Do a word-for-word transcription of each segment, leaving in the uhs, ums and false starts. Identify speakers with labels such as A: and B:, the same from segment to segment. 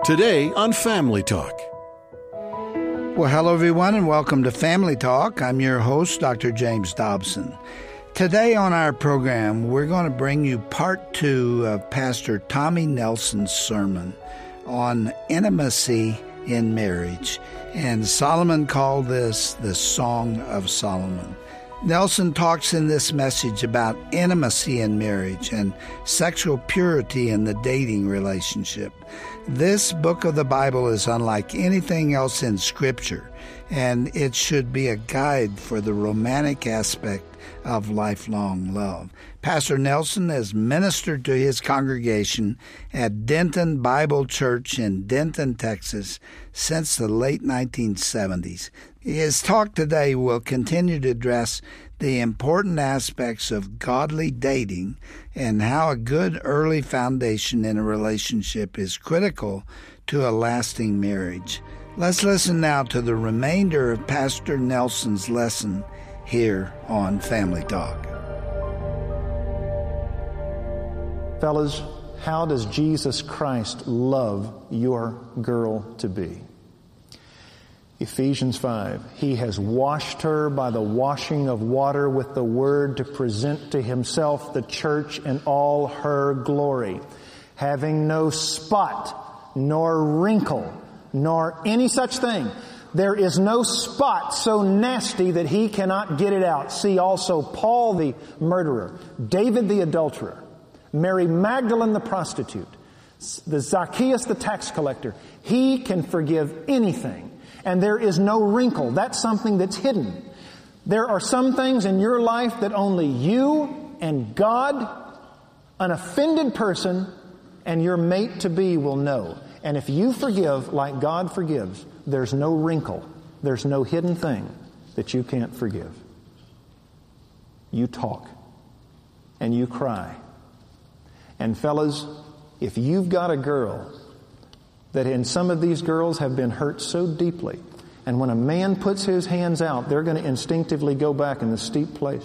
A: Today on Family Talk.
B: Well, hello, everyone, and welcome to Family Talk. I'm your host, Doctor James Dobson. Today on our program, we're going to bring you part two of Pastor Tommy Nelson's sermon on intimacy in marriage. And Solomon called this the Song of Solomon. Nelson talks in this message about intimacy in marriage and sexual purity in the dating relationship. This book of the Bible is unlike anything else in Scripture, and it should be a guide for the romantic aspect of lifelong love. Pastor Nelson has ministered to his congregation at Denton Bible Church in Denton, Texas, since the late nineteen seventies. His talk today will continue to address the important aspects of godly dating and how a good early foundation in a relationship is critical to a lasting marriage. Let's listen now to the remainder of Pastor Nelson's lesson here on Family Talk.
C: Fellas, how does Jesus Christ love your girl to be? Ephesians five, He has washed her by the washing of water with the word to present to Himself the church in all her glory, having no spot, nor wrinkle, nor any such thing. There is no spot so nasty that He cannot get it out. See also Paul the murderer, David the adulterer, Mary Magdalene the prostitute, the Zacchaeus the tax collector. He can forgive anything. And there is no wrinkle. That's something that's hidden. There are some things in your life that only you and God, an offended person, and your mate-to-be will know. And if you forgive like God forgives, there's no wrinkle. There's no hidden thing that you can't forgive. You talk. And you cry. And fellas, if you've got a girl that in some of these girls have been hurt so deeply, and when a man puts his hands out, they're going to instinctively go back in the steep place.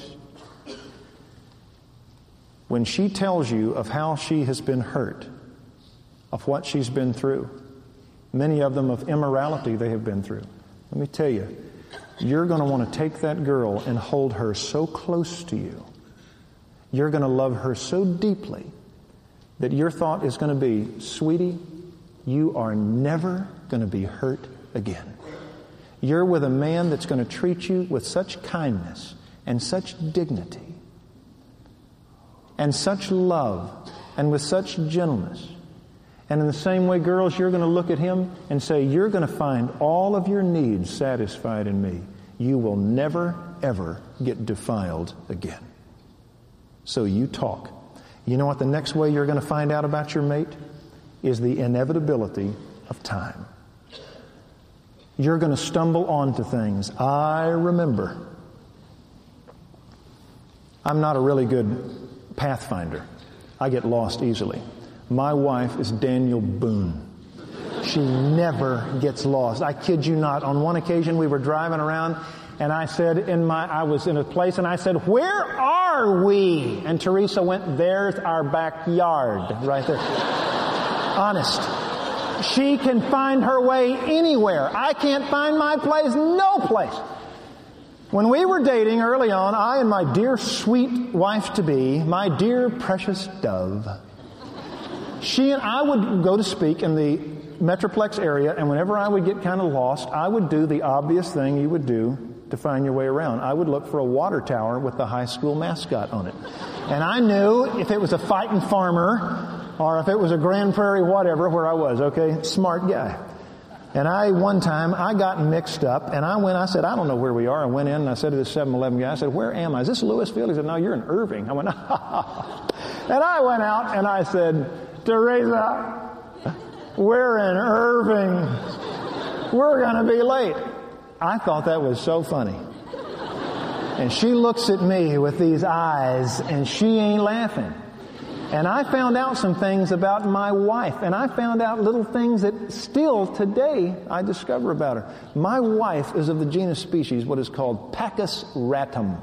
C: When she tells you of how she has been hurt, of what she's been through, many of them of immorality they have been through, let me tell you, you're going to want to take that girl and hold her so close to you. You're going to love her so deeply that your thought is going to be, sweetie, you are never going to be hurt again. You're with a man that's going to treat you with such kindness and such dignity and such love and with such gentleness. And in the same way, girls, you're going to look at him and say, you're going to find all of your needs satisfied in me. You will never, ever get defiled again. So you talk. You know what the next way you're going to find out about your mate is the inevitability of time. You're going to stumble onto things. I remember. I'm not a really good pathfinder. I get lost easily. My wife is Daniel Boone. She never gets lost. I kid you not. On one occasion we were driving around and I said in my, I was in a place and I said, where are we? And Teresa went, there's our backyard right there. Honest. She can find her way anywhere. I can't find my place, no place. When we were dating early on, I and my dear sweet wife-to-be, my dear precious dove, she and I would go to speak in the Metroplex area, and whenever I would get kind of lost, I would do the obvious thing you would do to find your way around. I would look for a water tower with the high school mascot on it. And I knew if it was a fighting farmer or if it was a Grand Prairie whatever where I was, okay? Smart guy. And I, one time, I got mixed up and I went, I said, I don't know where we are. I went in and I said to this seven eleven guy, I said, where am I? Is this Louisville? He said, no, you're in Irving. I went, ha ha ha. And I went out and I said, Teresa, we're in Irving. We're going to be late. I thought that was so funny. And she looks at me with these eyes and she ain't laughing. And I found out some things about my wife. And I found out little things that still today I discover about her. My wife is of the genus species, what is called Pachys ratum.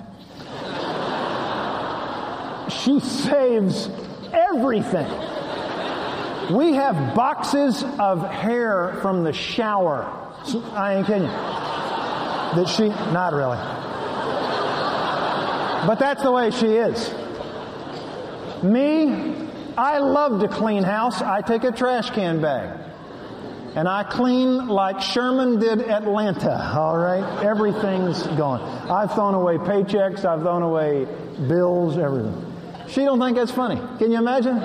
C: She saves everything. We have boxes of hair from the shower. I ain't kidding you. That she, not really. But that's the way she is. Me, I love to clean house. I take a trash can bag. And I clean like Sherman did Atlanta, all right? Everything's gone. I've thrown away paychecks. I've thrown away bills, everything. She don't think that's funny. Can you imagine?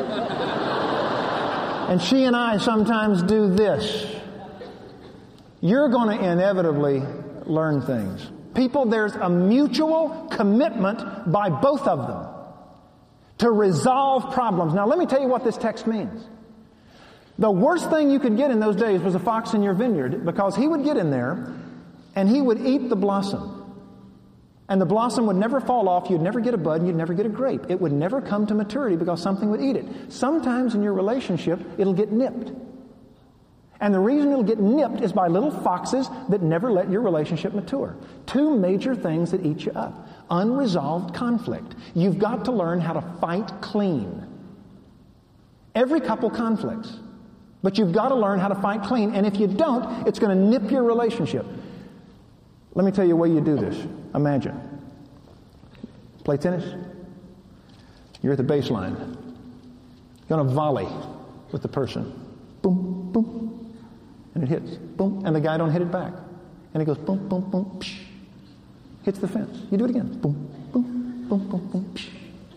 C: And she and I sometimes do this. You're going to inevitably learn things. People, there's a mutual commitment by both of them to resolve problems. Now, let me tell you what this text means. The worst thing you could get in those days was a fox in your vineyard, because he would get in there and he would eat the blossom. And the blossom would never fall off. You'd never get a bud and you'd never get a grape. It would never come to maturity because something would eat it. Sometimes in your relationship, it'll get nipped. And the reason it'll get nipped is by little foxes that never let your relationship mature. Two major things that eat you up. Unresolved conflict. You've got to learn how to fight clean. Every couple conflicts. But you've got to learn how to fight clean. And if you don't, it's going to nip your relationship. Let me tell you a way you do this. Imagine. Play tennis. You're at the baseline. You're going to volley with the person. Boom, boom. And it hits. Boom. And the guy don't hit it back. And it goes boom, boom, boom, psh. Hits the fence. You do it again. Boom, boom, boom, boom, boom, psh.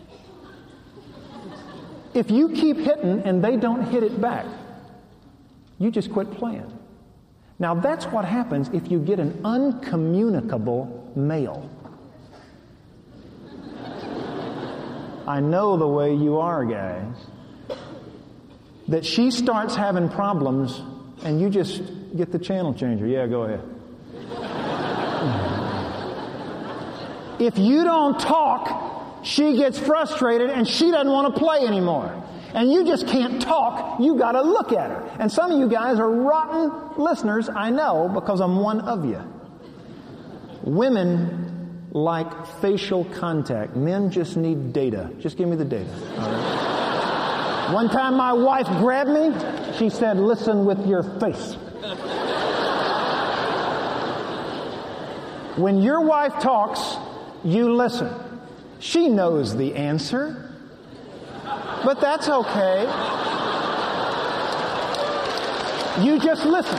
C: If you keep hitting and they don't hit it back, you just quit playing. Now that's what happens if you get an uncommunicable male. I know the way you are, guys. That she starts having problems and you just get the channel changer. Yeah, go ahead. If you don't talk, she gets frustrated and she doesn't want to play anymore. And you just can't talk. You got to look at her. And some of you guys are rotten listeners, I know, because I'm one of you. Women like facial contact. Men just need data. Just give me the data. All right? One time my wife grabbed me. She said, "Listen with your face." When your wife talks, you listen. She knows the answer. But that's okay. You just listen.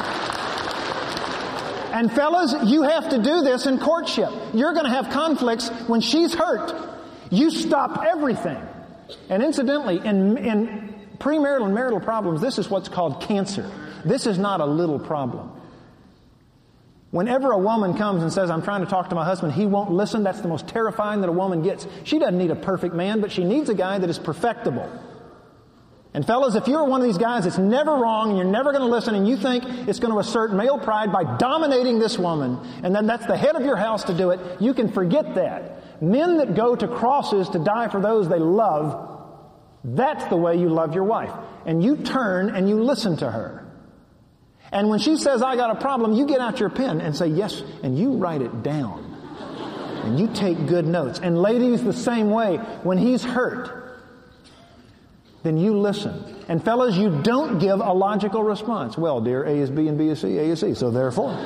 C: And fellas, you have to do this in courtship. You're going to have conflicts when she's hurt. You stop everything. And incidentally, in, in premarital and marital problems, this is what's called cancer. This is not a little problem. Whenever a woman comes and says, "I'm trying to talk to my husband," he won't listen, that's the most terrifying that a woman gets. She doesn't need a perfect man, but she needs a guy that is perfectible. And fellas, if you're one of these guys that's never wrong and you're never going to listen and you think it's going to assert male pride by dominating this woman, and then that's the head of your house to do it, you can forget that. Men that go to crosses to die for those they love, that's the way you love your wife. And you turn and you listen to her. And when she says, "I got a problem," you get out your pen and say, "Yes," and you write it down. And you take good notes. And ladies, the same way. When he's hurt, then you listen. And fellas, you don't give a logical response. "Well, dear, A is B and B is C, A is C, so therefore."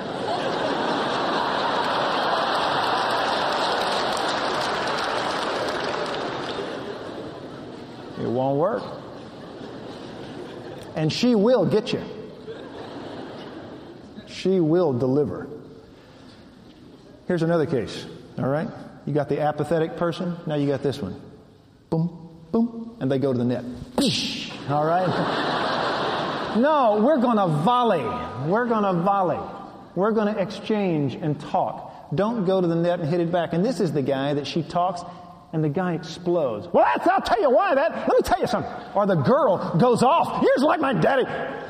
C: It won't work. And she will get you. She will deliver. Here's another case. All right? You got the apathetic person. Now you got this one. Boom, boom. And they go to the net. All right? No, we're going to volley. We're going to volley. We're going to exchange and talk. Don't go to the net and hit it back. And this is the guy that she talks and the guy explodes. "Well, that's, I'll tell you why that. Let me tell you something." Or the girl goes off. "Here's like my daddy."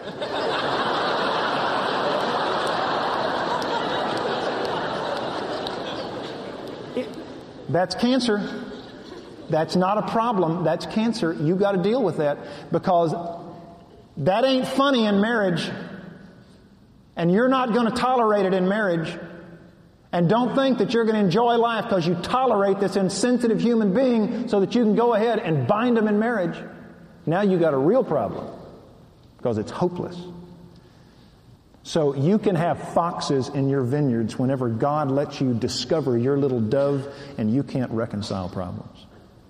C: That's cancer. That's not a problem. That's cancer. You got to deal with that, because that ain't funny in marriage, and you're not going to tolerate it in marriage. And don't think that you're going to enjoy life because you tolerate this insensitive human being so that you can go ahead and bind them in marriage. Now you got a real problem. because it's hopeless. So you can have foxes in your vineyards whenever God lets you discover your little dove and you can't reconcile problems.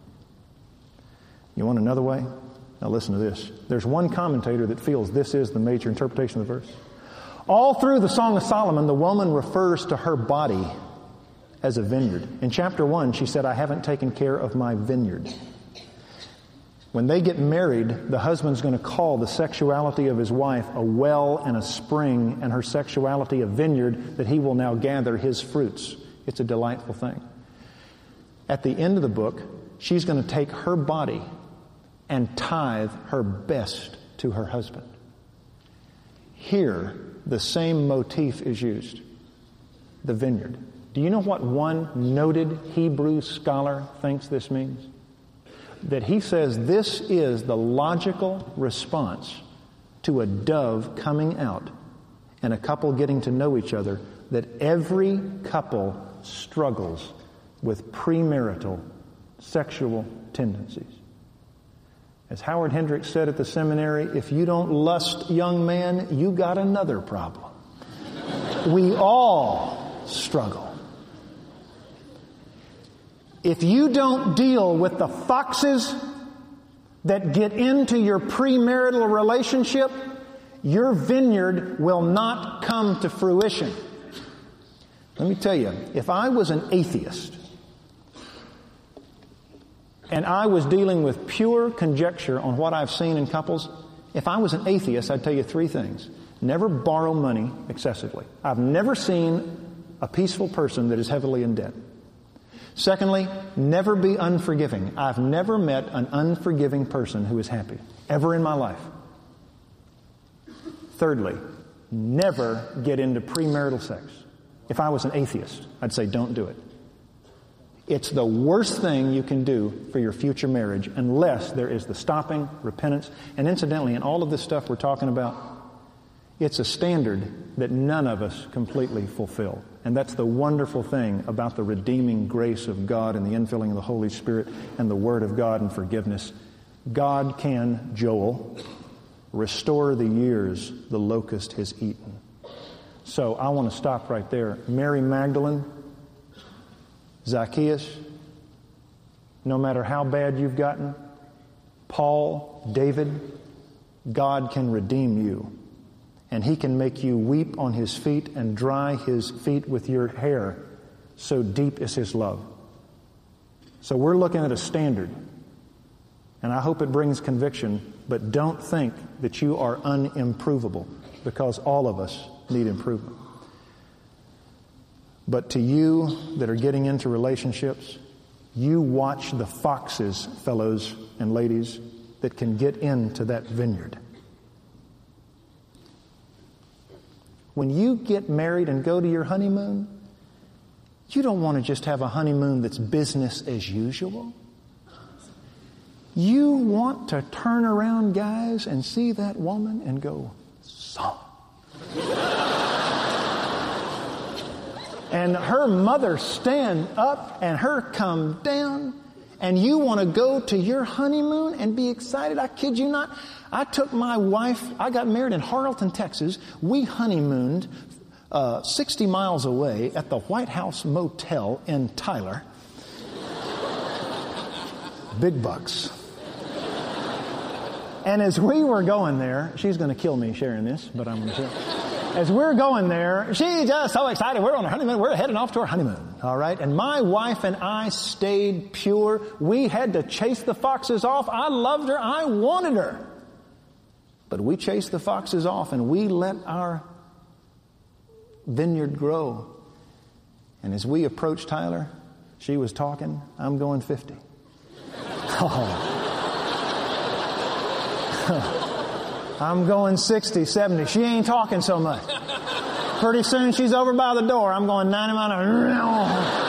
C: You want another way? Now listen to this. There's one commentator that feels this is the major interpretation of the verse. All through the Song of Solomon, the woman refers to her body as a vineyard. In chapter one, she said, I haven't taken care of my vineyard. When they get married, the husband's going to call the sexuality of his wife a well and a spring, and her sexuality a vineyard that he will now gather his fruits. It's a delightful thing. At the end of the book, she's going to take her body and tithe her best to her husband. Here, the same motif is used. The vineyard. Do you know what one noted Hebrew scholar thinks this means? That he says this is the logical response to a dove coming out and a couple getting to know each other, that every couple struggles with premarital sexual tendencies. As Howard Hendricks said at the seminary, if you don't lust, young man, you got another problem. We all struggle. If you don't deal with the foxes that get into your premarital relationship, your vineyard will not come to fruition. Let me tell you, if I was an atheist and I was dealing with pure conjecture on what I've seen in couples, if I was an atheist, I'd tell you three things. Never borrow money excessively. I've never seen a peaceful person that is heavily in debt. Secondly, never be unforgiving. I've never met an unforgiving person who is happy, ever in my life. Thirdly, never get into premarital sex. If I was an atheist, I'd say don't do it. It's the worst thing you can do for your future marriage unless there is the stopping, repentance, and incidentally, in all of this stuff we're talking about, it's a standard that none of us completely fulfill. And that's the wonderful thing about the redeeming grace of God and the infilling of the Holy Spirit and the Word of God and forgiveness. God can, Joel, restore the years the locust has eaten. So I want to stop right there. Mary Magdalene, Zacchaeus, no matter how bad you've gotten, Paul, David, God can redeem you. And He can make you weep on His feet and dry His feet with your hair. So deep is His love. So we're looking at a standard. And I hope it brings conviction. But don't think that you are unimprovable, because all of us need improvement. But to you that are getting into relationships, you watch the foxes, fellows and ladies, that can get into that vineyard. When you get married and go to your honeymoon, you don't want to just have a honeymoon that's business as usual. You want to turn around, guys, and see that woman and go, so. And her mother stand up and her come down, and you want to go to your honeymoon and be excited. I kid you not. I took my wife, I got married in Harleton, Texas. We honeymooned uh, sixty miles away at the White House Motel in Tyler. Big bucks. And as we were going there, she's going to kill me sharing this, but I'm going to share. As we're going there, she's just so excited. We're on a honeymoon. We're heading off to our honeymoon. All right. And my wife and I stayed pure. We had to chase the foxes off. I loved her. I wanted her. But we chased the foxes off and we let our vineyard grow. And as we approached Tyler, she was talking. I'm going fifty. Oh. I'm going sixty, seventy. She ain't talking so much. Pretty soon she's over by the door. I'm going ninety miles an hour.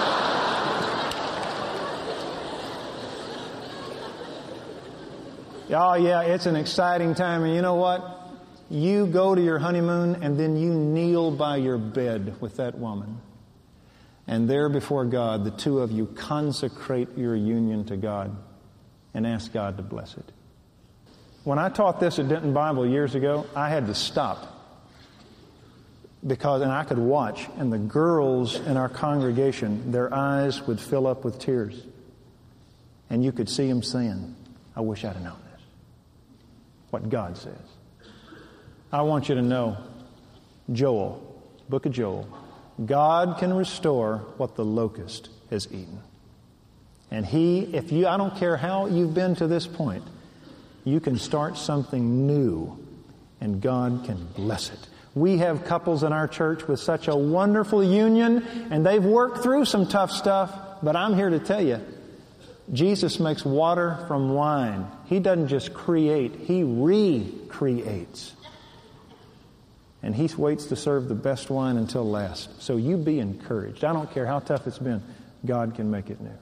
C: Oh, yeah, it's an exciting time. And you know what? You go to your honeymoon and then you kneel by your bed with that woman. And there before God, the two of you consecrate your union to God and ask God to bless it. When I taught this at Denton Bible years ago, I had to stop. Because, and I could watch, and the girls in our congregation, their eyes would fill up with tears. And you could see them saying, I wish I'd have known this. What God says. I want you to know, Joel, book of Joel, God can restore what the locust has eaten. And He, if you, I don't care how you've been to this point, you can start something new, and God can bless it. We have couples in our church with such a wonderful union, and they've worked through some tough stuff, but I'm here to tell you, Jesus makes water from wine. He doesn't just create, He recreates. And He waits to serve the best wine until last. So you be encouraged. I don't care how tough it's been. God can make it new.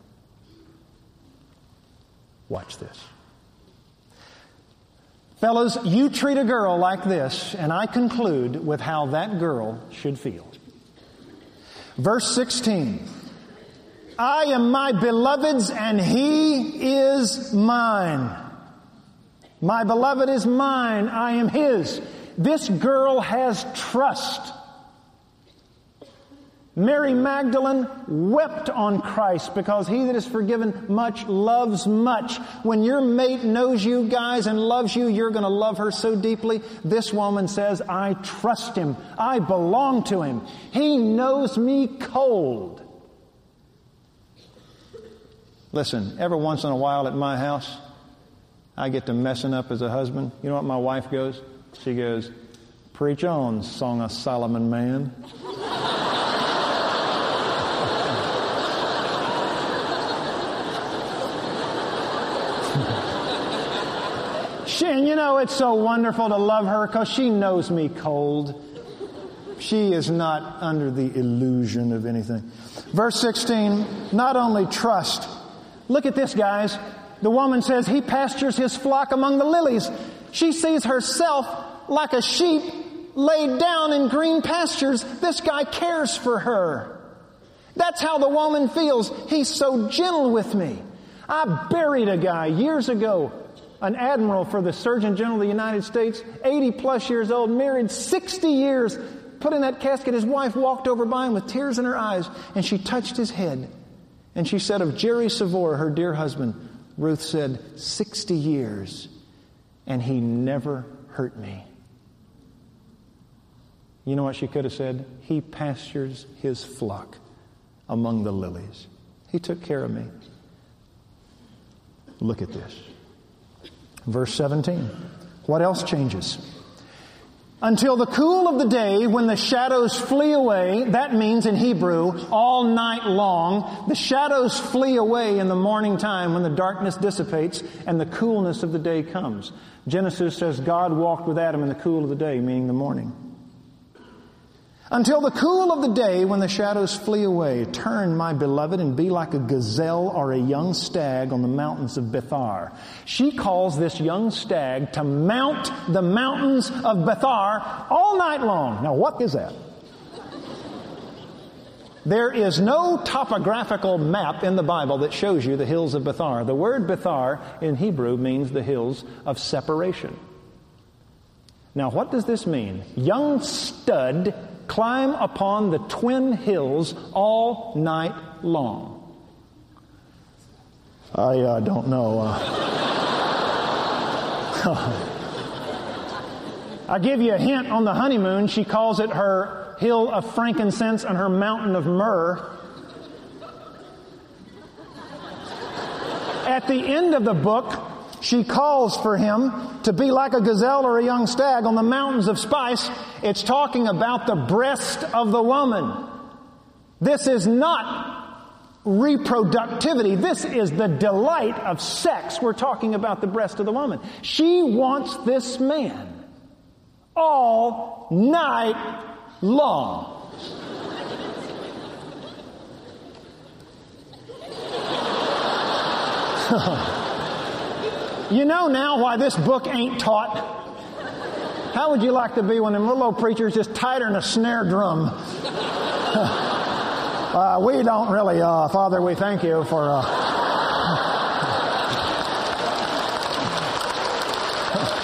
C: Watch this. Fellas, you treat a girl like this, and I conclude with how that girl should feel. Verse sixteen. I am my beloved's, and he is mine. My beloved is mine. I am his. This girl has trust. Mary Magdalene wept on Christ because he that is forgiven much loves much. When your mate knows you guys and loves you, you're going to love her so deeply. This woman says, I trust him. I belong to him. He knows me cold. Listen, every once in a while at my house, I get to messing up as a husband. You know what my wife goes? She goes, preach on, Song of Solomon man. She, and you know, it's so wonderful to love her because she knows me cold. She is not under the illusion of anything. Verse sixteen, not only trust. Look at this, guys. The woman says, he pastures his flock among the lilies. She sees herself like a sheep laid down in green pastures. This guy cares for her. That's how the woman feels. He's so gentle with me. I buried a guy years ago, an admiral for the Surgeon General of the United States, eighty plus years old, married sixty years, put in that casket. His wife walked over by him with tears in her eyes, and she touched his head. And she said of Jerry Savor, her dear husband, Ruth said, sixty years, and he never hurt me. You know what she could have said? He pastures his flock among the lilies. He took care of me. Look at this. Verse seventeen. What else changes? Until the cool of the day when the shadows flee away. That means in Hebrew, all night long. The shadows flee away in the morning time when the darkness dissipates and the coolness of the day comes. Genesis says God walked with Adam in the cool of the day, meaning the morning. Until the cool of the day when the shadows flee away, turn, my beloved, and be like a gazelle or a young stag on the mountains of Bethar. She calls this young stag to mount the mountains of Bethar all night long. Now, what is that? There is no topographical map in the Bible that shows you the hills of Bethar. The word Bethar in Hebrew means the hills of separation. Now, what does this mean? Young stud climb upon the twin hills all night long. I uh, don't know. Uh, I give you a hint on the honeymoon. She calls it her hill of frankincense and her mountain of myrrh. At the end of the book, she calls for him to be like a gazelle or a young stag on the mountains of spice. It's talking about the breast of the woman. This is not reproductivity. This is the delight of sex. We're talking about the breast of the woman. She wants this man all night long. You know now why this book ain't taught. How would you like to be when them little old preachers just tighter than a snare drum? uh, we don't really, uh, Father, we thank you for... Uh...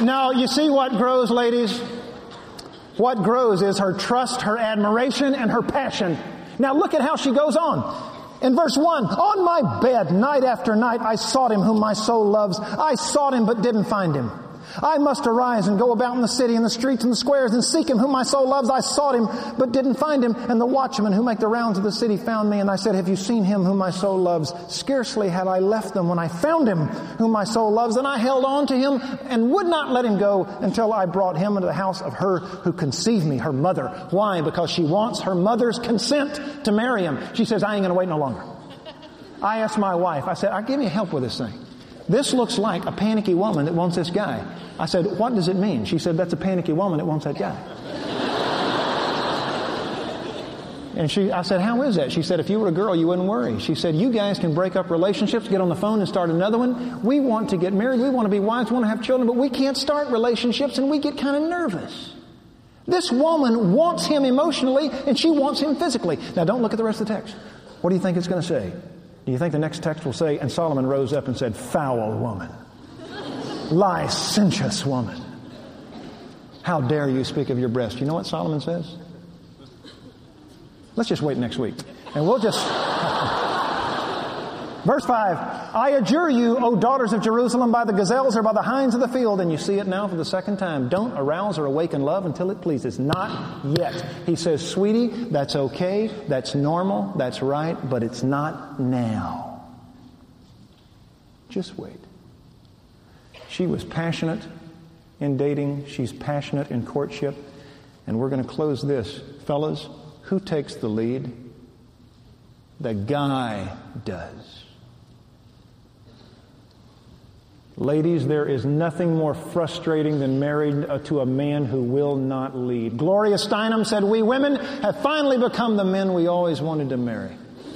C: Now, you see what grows, ladies? What grows is her trust, her admiration, and her passion. Now look at how she goes on. In verse one, on my bed, night after night, I sought him whom my soul loves. I sought him but didn't find him. I must arise and go about in the city and the streets and the squares and seek him whom my soul loves. I sought him but didn't find him. And the watchmen who make the rounds of the city found me. And I said, have you seen him whom my soul loves? Scarcely had I left them when I found him whom my soul loves. And I held on to him and would not let him go until I brought him into the house of her who conceived me, her mother. Why? Because she wants her mother's consent to marry him. She says, I ain't going to wait no longer. I asked my wife, I said, I give me help with this thing. This looks like a panicky woman that wants this guy. I said, what does it mean? She said, that's a panicky woman that wants that guy. And she, I said, how is that? She said, if you were a girl, you wouldn't worry. She said, you guys can break up relationships, get on the phone and start another one. We want to get married. We want to be wives, we want to have children, but we can't start relationships and we get kind of nervous. This woman wants him emotionally and she wants him physically. Now don't look at the rest of the text. What do you think it's going to say? Do you think the next text will say, and Solomon rose up and said, foul woman, licentious woman, how dare you speak of your breast? You know what Solomon says? Let's just wait next week. And we'll just... Verse five, I adjure you, O daughters of Jerusalem, by the gazelles or by the hinds of the field, and you see it now for the second time. Don't arouse or awaken love until it pleases. Not yet. He says, sweetie, that's okay, that's normal, that's right, but it's not now. Just wait. She was passionate in dating. She's passionate in courtship. And we're going to close this. Fellas, who takes the lead? The guy does. Ladies, there is nothing more frustrating than married to a man who will not lead. Gloria Steinem said, we women have finally become the men we always wanted to marry.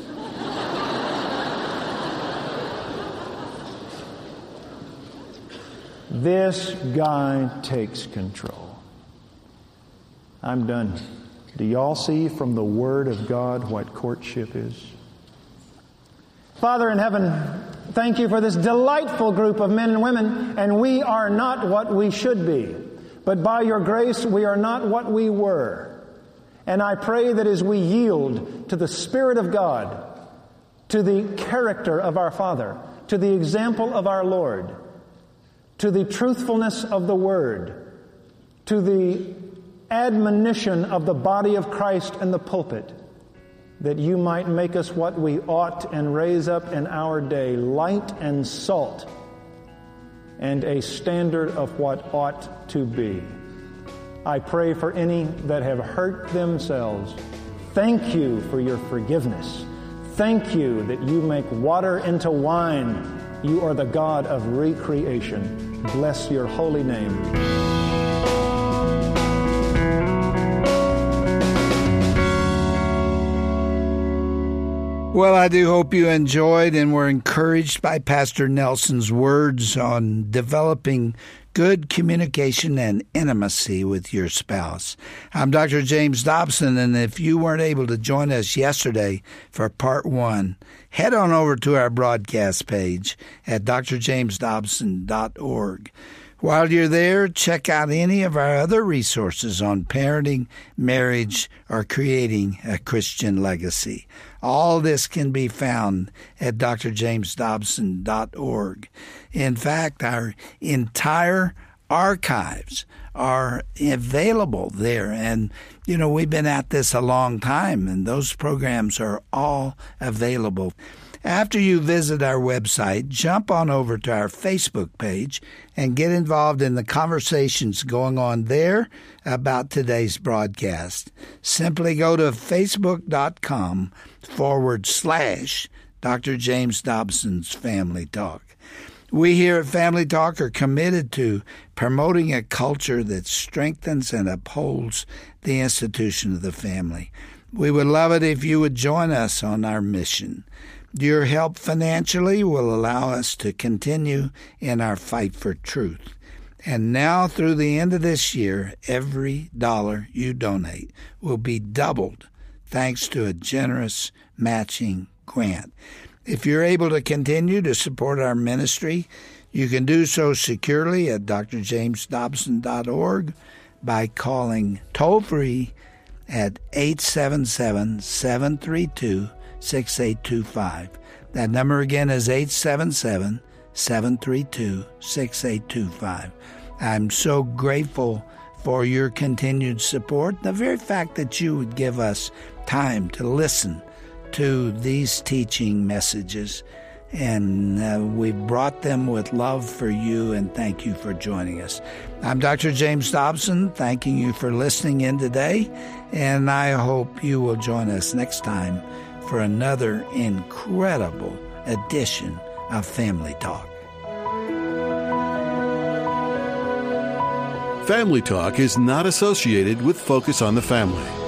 C: This guy takes control. I'm done. Do y'all see from the Word of God what courtship is? Father in heaven, thank you for this delightful group of men and women, and we are not what we should be. But by your grace, we are not what we were. And I pray that as we yield to the Spirit of God, to the character of our Father, to the example of our Lord, to the truthfulness of the Word, to the admonition of the body of Christ in the pulpit, that you might make us what we ought and raise up in our day light and salt and a standard of what ought to be. I pray for any that have hurt themselves. Thank you for your forgiveness. Thank you that you make water into wine. You are the God of recreation. Bless your holy name.
B: Well, I do hope you enjoyed and were encouraged by Pastor Nelson's words on developing good communication and intimacy with your spouse. I'm Doctor James Dobson, and if you weren't able to join us yesterday for part one, head on over to our broadcast page at d r james dobson dot org. While you're there, check out any of our other resources on parenting, marriage, or creating a Christian legacy. All this can be found at d r james dobson dot org. In fact, our entire archives are available there. And, you know, we've been at this a long time, and those programs are all available. After you visit our website, jump on over to our Facebook page and get involved in the conversations going on there about today's broadcast. Simply go to facebook.com forward slash Doctor James Dobson's Family Talk. We here at Family Talk are committed to promoting a culture that strengthens and upholds the institution of the family. We would love it if you would join us on our mission. Your help financially will allow us to continue in our fight for truth. And now through the end of this year, every dollar you donate will be doubled thanks to a generous matching grant. If you're able to continue to support our ministry, You can do so securely at d r james dobson dot org by calling toll-free at eight seven seven, seven three two, six eight two five. That number again is eight seven seven, seven three two, six eight two five. I'm so grateful for your continued support. The very fact that you would give us time to listen to these teaching messages, and uh, we've brought them with love for you, and thank you for joining us. I'm Doctor James Dobson, thanking you for listening in today, and I hope you will join us next time for another incredible edition of Family Talk.
A: Family Talk is not associated with Focus on the Family.